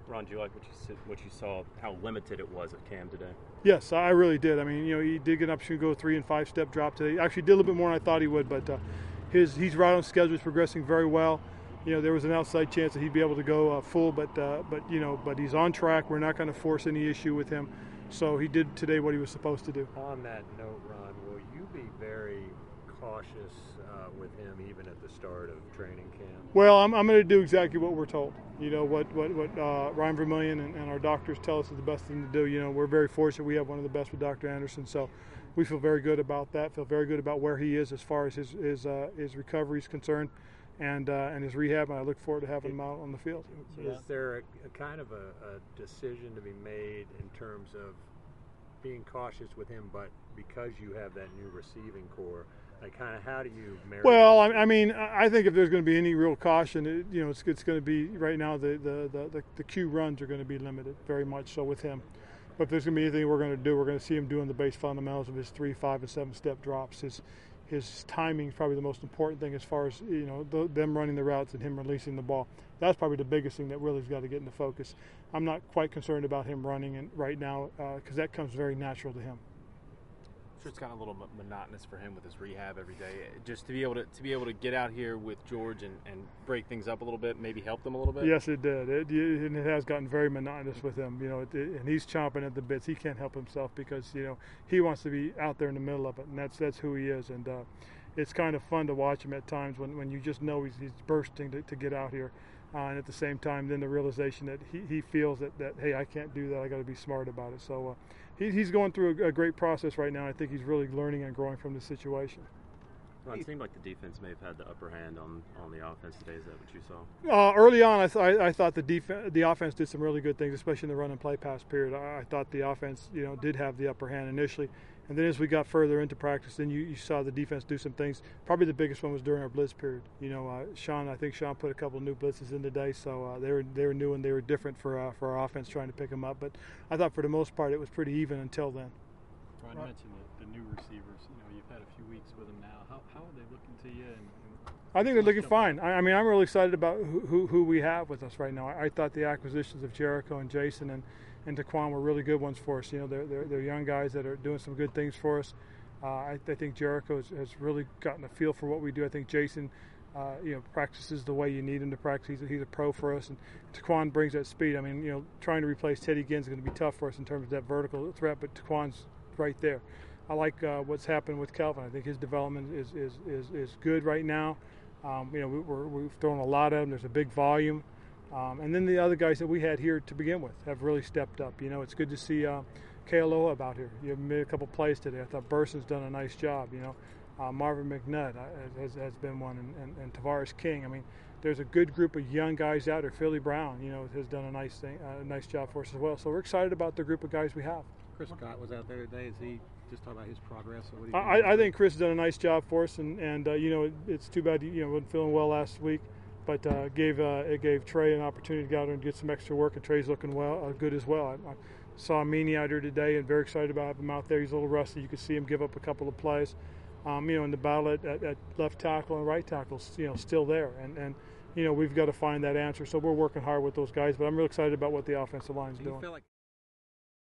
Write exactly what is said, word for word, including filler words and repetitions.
Ron, do you like what you what you saw? How limited it was of Cam today? Yes, I really did. I mean, you know, he did get an opportunity to go three and five step drop today. Actually, did a little bit more than I thought he would, but uh, his he's right on schedule. He's progressing very well. You know, there was an outside chance that he'd be able to go uh, full, but uh, but you know, but he's on track. We're not going to force any issue with him. So he did today what he was supposed to do. On that note, Ron, will you be very cautious uh, with him even at the start of training camp? Well, I'm, I'm going to do exactly what we're told. You know, what what, what uh, Ryan Vermillion and, and our doctors tell us is the best thing to do. You know, we're very fortunate. We have one of the best with Doctor Anderson, so we feel very good about that. Feel very good about where he is as far as his his, uh, his recovery is concerned, and uh, and his rehab. And I look forward to having him out on the field. Is there a, a kind of a, a decision to be made in terms of being cautious with him, but because you have that new receiving core, like kind of how do you marry? Well, I, I mean, I think if there's going to be any real caution, it, you know, it's, it's going to be right now the the, the, the the Q runs are going to be limited very much so with him. But if there's going to be anything we're going to do, we're going to see him doing the base fundamentals of his three, five, and seven step drops. His his timing is probably the most important thing as far as, you know, the, them running the routes and him releasing the ball. That's probably the biggest thing that really has got to get into focus. I'm not quite concerned about him running and right now because uh, that comes very natural to him. I'm sure it's kind of a little monotonous for him with his rehab every day. Just to be able to to be able to get out here with George and, and break things up a little bit, maybe help them a little bit. Yes, it did. It, and it has gotten very monotonous with him. You know, it, and he's chomping at the bits. He can't help himself because you know he wants to be out there in the middle of it, and that's that's who he is. And uh, it's kind of fun to watch him at times when, when you just know he's, he's bursting to, to get out here. Uh, and at the same time, then the realization that he, he feels that, that, hey, I can't do that. I got to be smart about it. So uh, he, he's going through a, a great process right now. I think he's really learning and growing from the situation. Well, it seemed like the defense may have had the upper hand on, on the offense today. Is that what you saw? Uh, early on, I, th- I, I thought the def- the offense did some really good things, especially in the run and play pass period. I, I thought the offense, you know, did have the upper hand initially. And then as we got further into practice, then you, you saw the defense do some things. Probably the biggest one was during our blitz period. You know, uh, Sean, I think Sean put a couple of new blitzes in today, so uh, they were they were new and they were different for uh, for our offense trying to pick them up. But I thought for the most part it was pretty even until then. Ron, you mentioned the, the new receivers. You know, you've had a few weeks with them now. How how are they looking to you? And, and I think they're looking fine. I, I mean, I'm really excited about who, who, who we have with us right now. I, I thought the acquisitions of Jericho and Jason and, and Taquan were really good ones for us. You know, they're, they're, they're young guys that are doing some good things for us. Uh, I, I think Jericho has, has really gotten a feel for what we do. I think Jason, uh, you know, practices the way you need him to practice. He's a, he's a pro for us, and Taquan brings that speed. I mean, you know, trying to replace Teddy Ginn is going to be tough for us in terms of that vertical threat, but Taquan's right there. I like uh, what's happened with Kelvin. I think his development is is, is, is good right now. Um, you know, we, we're, we've thrown a lot at him. There's a big volume. Um, and then the other guys that we had here to begin with have really stepped up. You know, it's good to see uh, Kealoha about here. You made a couple plays today. I thought Burson's done a nice job. You know, uh, Marvin McNutt has, has been one, and, and, and Tavares King. I mean, there's a good group of young guys out there. Philly Brown, you know, has done a nice thing, a nice job for us as well. So we're excited about the group of guys we have. Chris Scott was out there today. Is he just talking about his progress? Or what do you I, think? I think Chris has done a nice job for us, and, and uh, you know, it, it's too bad you know wasn't feeling well last week. But uh, gave uh, it gave Trey an opportunity to go out there and get some extra work, and Trey's looking well, uh, good as well. I, I saw Meany out here today, and very excited about having him out there. He's a little rusty. You could see him give up a couple of plays. Um, you know, in the battle at, at, at left tackle and right tackle, you know, still there, and and you know we've got to find that answer. So we're working hard with those guys. But I'm really excited about what the offensive line is Do you doing. feel like